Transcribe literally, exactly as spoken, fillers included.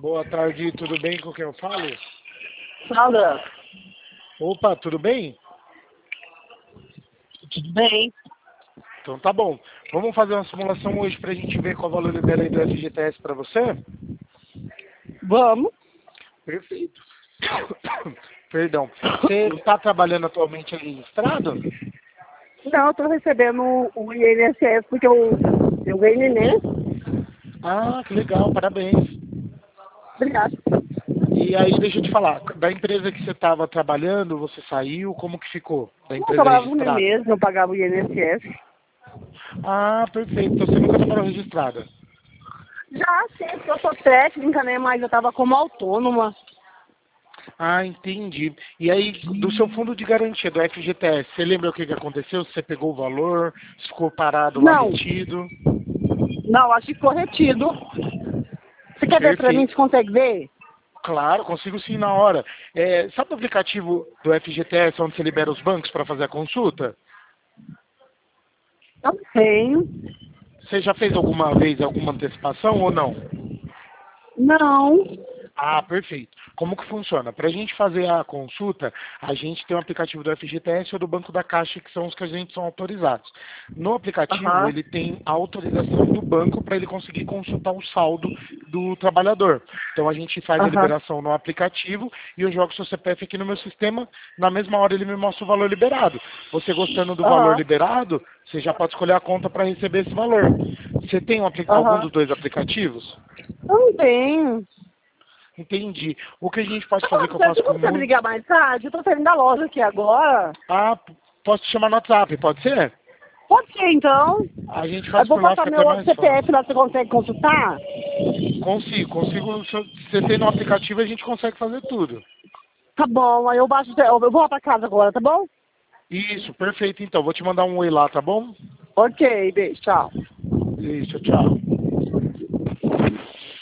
Boa tarde, tudo bem com quem eu falo? Sandra, Opa, tudo bem? tudo bem? Então tá bom. Vamos fazer uma simulação hoje pra gente ver qual o valor libera aí do F G T S pra você? Vamos. Perfeito. Perdão. Você está trabalhando atualmente aí registrado? Não, eu tô recebendo o I N S S porque eu, eu ganhei neném. Ah, que legal, parabéns. Obrigada. E aí, deixa eu te falar, da empresa que você estava trabalhando, você saiu, como que ficou? Da Eu empresa trabalhava comigo registrada? mesmo, eu pagava o I N S S. Ah, perfeito. Então você nunca trabalhou registrada? Já sei, porque eu sou técnica, né? Mas eu tava como autônoma. Ah, entendi. E aí, do seu fundo de garantia do F G T S, você lembra o que, que aconteceu? Você pegou o valor, ficou parado lá Não, retido? não, acho que ficou retido. Você quer ver pra mim? Você Perfeito. consegue ver? Claro, consigo sim na hora. É, sabe o aplicativo do F G T S onde você libera os bancos para fazer a consulta? Eu tenho. Você já fez alguma vez alguma antecipação ou não? Não. Ah, perfeito. Como que funciona? Para a gente fazer a consulta, a gente tem um aplicativo do F G T S ou do Banco da Caixa, que são os que a gente são autorizados. No aplicativo, Aham, ele tem a autorização do banco para ele conseguir consultar o saldo do trabalhador. Então, a gente faz a aham, liberação no aplicativo e eu jogo seu C P F aqui no meu sistema. Na mesma hora, ele me mostra o valor liberado. Você gostando do valor aham, liberado, você já pode escolher a conta para receber esse valor. Você tem um apli- algum aham. dos dois aplicativos? Eu não tenho. Entendi. O que a gente pode fazer, que eu Você faço com consegue me muitos... ligar mais tarde? Eu tô saindo da loja aqui agora. Ah, p- posso te chamar no WhatsApp, pode ser? Pode ser, então. A gente Eu faz vou por lá, passar fica meu até outro mais C P F fácil. lá, você consegue consultar? Consigo, consigo. Se você tem no aplicativo, a gente consegue fazer tudo. Tá bom, aí eu baixo, eu vou lá pra casa agora, tá bom? Isso, perfeito então. Vou te mandar um oi lá, tá bom? Ok, beijo, tchau. Isso, tchau.